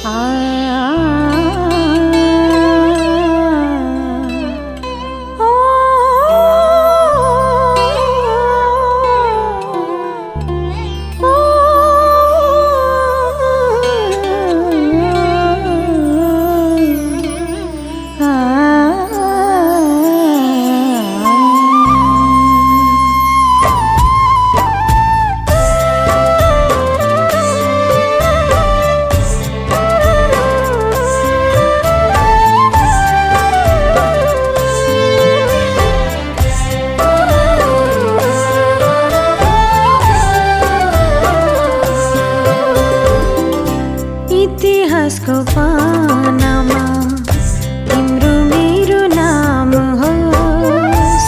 इतिहासको पानामा तिम्रो मेरो नाम होस्।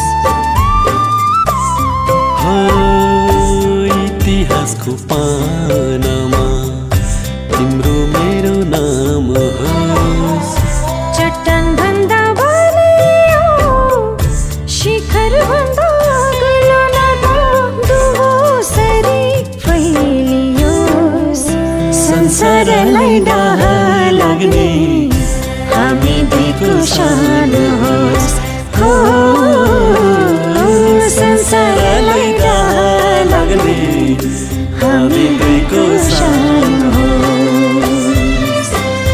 इतिहासको पानामा तिम्रो मेरो नाम होस्। चट्टान भन्दा बलियो शिखर भन्दा अग्लो नाता दुवोसरी फैलियोस्। संसारलाई डाह लाग्ने हामी दुईको शान होस्। हो संसारलाई डाह लाग्ने हामी दुईको शान होस्।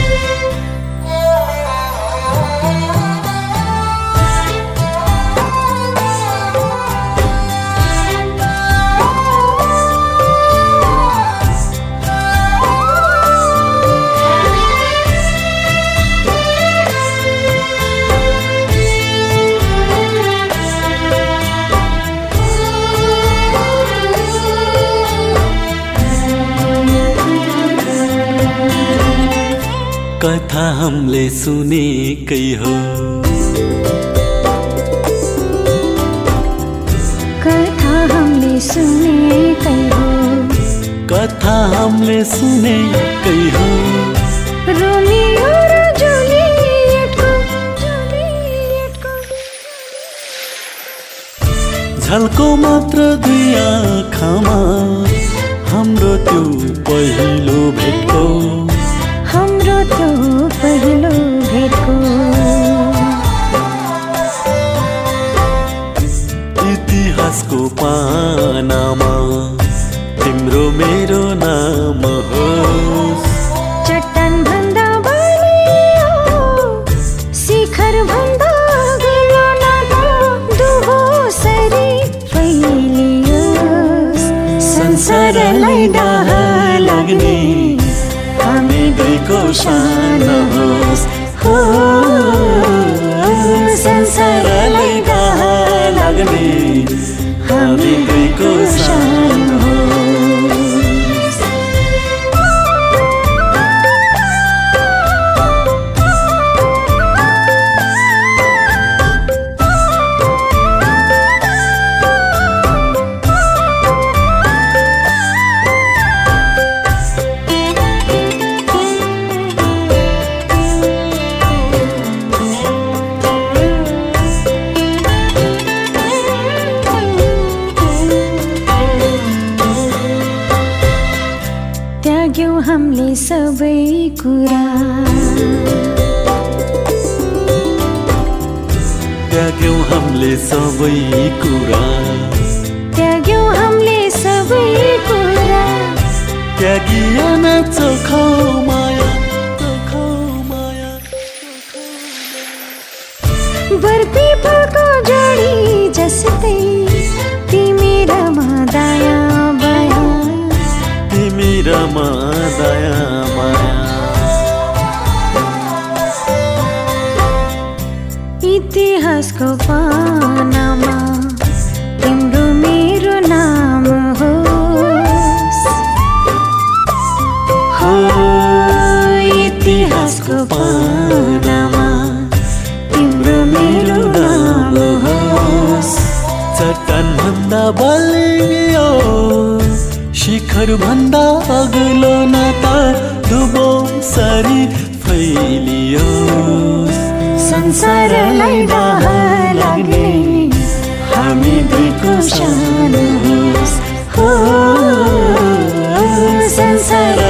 कथा हमले सुनेकै हो, कथा हमले सुनेकै हो, कथा हमले सुनेकै हो। रोमियो र जुलियटको झल्को मात्र दुई आँखामा हाम्रो त्यो पहिलो भेटको, हाम्रो त्यो पहिलो भेटको। इतिहासको पानामा तिम्रो मेरो नाम होस्। चट्टान भन्दा बलियो शिखर भन्दा अग्लो नाता दुवोसरी फैलियोस्। संसारलाई डाह लाग्ने हामी दुईको शान होस्। हो संसारलाई डाह लाग्ने हामी दुईको शान होस्। त्याग्यौं हामीले सबै कुरा, त्याग्यौं हामीले सबै कुरा, त्याग्यौं हामीले सबै कुरा। त्यागिएन चोखो माया, चोखो माया। बरपिपलको जडी जस्तै तिमी र म दाया बाया, तिमी र म दाया माया। इतिहासको पानामा तिम्रो मेरो नाम होस्। हो इतिहासको पानामा तिम्रो मेरो नाम होस्। चट्टान भन्दा बलियो शिखर भन्दा अग्लो नाता दुवोसरी फैलियोस्। संसारलाई डाह लाग्ने हामी दुईको शान होस्। हो संसार